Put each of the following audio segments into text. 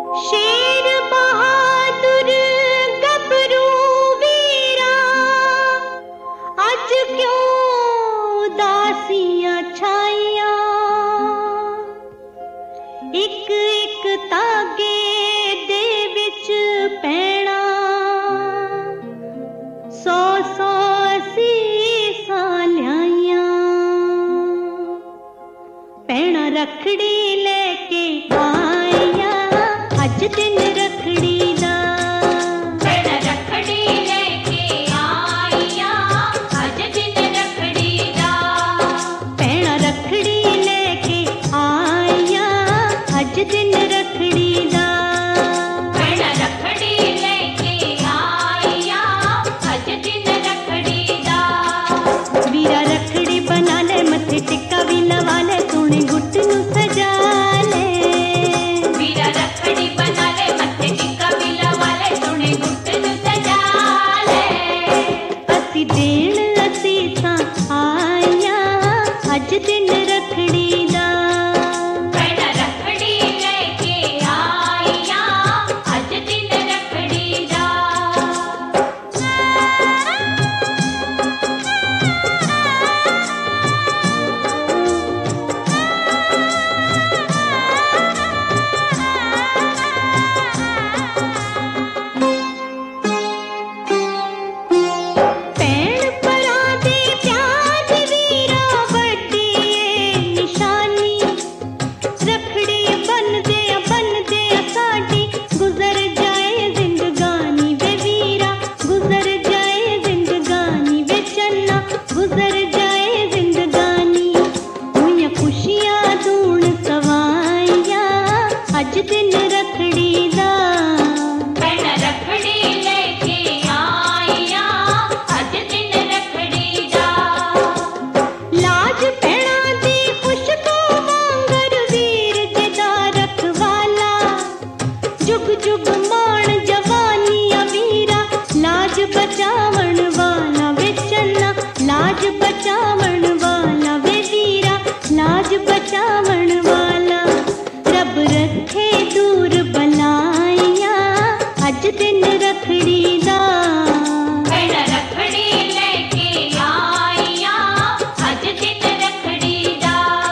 शेर बहादुर गबरू वीरा, अज क्यों उदासियां छाइया। एक एक तागे दे विच पैना, सौ सौ सीसां ल्याइया। पैना रखड़ी लेके आइया, अज दिन रखड़ी दा। पैना रखड़ी लेके आइया, अज दिन रखड़ी दा। पैना रखड़ी लेके आइया, अज दिन रखड़ी दा। पैना रखड़ी लेके आइया, अज दिन रखड़ी दा। वीरा रखड़ी बना ले, मथे टिक्का भी लवा ले, सोने गुट नू सजा ले। वीरा रखड़ी बना ले, मत्थे टिक्का भी लवा ले, सोने गुट नू सजा ले। असी देण असीसां आइया, अज दिन रखड़ी दा। पैना रखड़ी लेके आइया, अज दिन रखड़ी दा। भैण भरा दे प्यार वीरा वड्डी ए निशानी। रखड़ी बन दे साडी, गुजर जाए जिंदगानी वे वीरा, गुजर जाए जिंदगानी वे चन्ना, गुजर जाए जिंदगानी। हुइयां खुशियां दूण सवाइया, अज दिन रखड़ी दा। पैना रखड़ी लेके आइया, अज दिन रखड़ी दा। लाज पैणा दी खुशबू वांगर वीर जिदा रखवाला। जुग जुग मान जवानिया वीरा, लाज बचावण वाला वे चन्ना, लाज बचावण वाला वे वीरा, लाज बचावण वाला। रब रखे दूर बलाइया, अज दिन रखड़ी दा। पैना रखड़ी लेके आइया, अज दिन रखड़ी दा।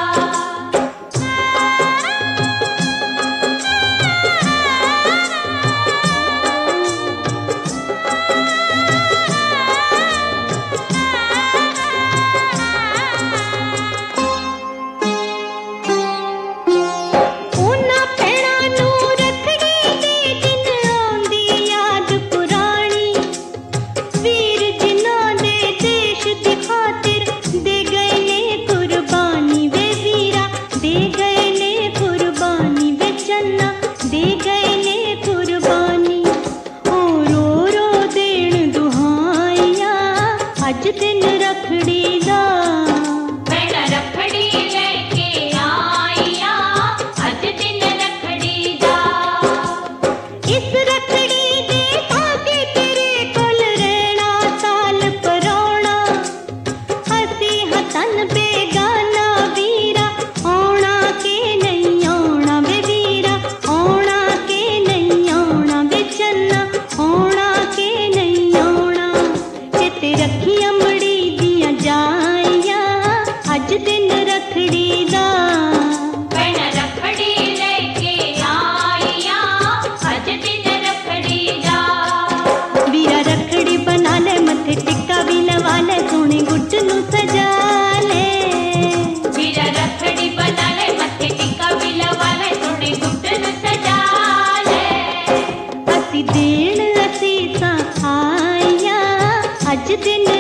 ਉਹਨਾਂ ਭੈਣਾਂ ਨੂੰ ਰੱਖੜੀ ਦੇ ਦਿਨ ਆਉਂਦੀ ਯਾਦ ਪੁਰਾਣੀ। ਵੀਰ ਜਿਨ੍ਹਾਂ ਦੇ ਦੇਸ਼ ਦੀ ਖਾਤਿਰ ਦੇ ਗਏ ਨੇ ਕੁਰਬਾਨੀ ਵੇ ਵੀਰਾ, ਦੇ ਗਏ ਨੇ ਕੁਰਬਾਨੀ ਵੇ ਚੰਨਾ, ਦੇ ਗਏ ਨੇ ਕੁਰਬਾਨੀ। ਉਹ ਰੋ ਰੋ ਦੇਣ ਦੁਹਾਈਆਂ, ਅੱਜ ਦਿਨ ਰਖੜੀ ਦਾ। पैना रखड़ी लेके आइया, अज दिन रखड़ी दा। इस रखड़ी दे धागे तेरे कोल रहना साल पराउणा। हसी हसन बेगाना वीरा, आउणा के नहीं आउणा वे वीरा, आउणा के नहीं आउणा वे चन्ना, आउणा के नहीं आउणा। चेते रखी अमड़ी दियां जाइया, अज दिन रखड़ी दा। पैना रखड़ी लेके आइया, अज दिन रखड़ी दा। वीरा रखड़ी बना ले, मथे टिक्का भी लवा ले, सोने गुट नू सजा ले। वीरा रखड़ी बना ले, मत्थे टिक्का भी लवा ले, सोने गुट नू सजा ले। असी देण असीसां आइया, अज दिन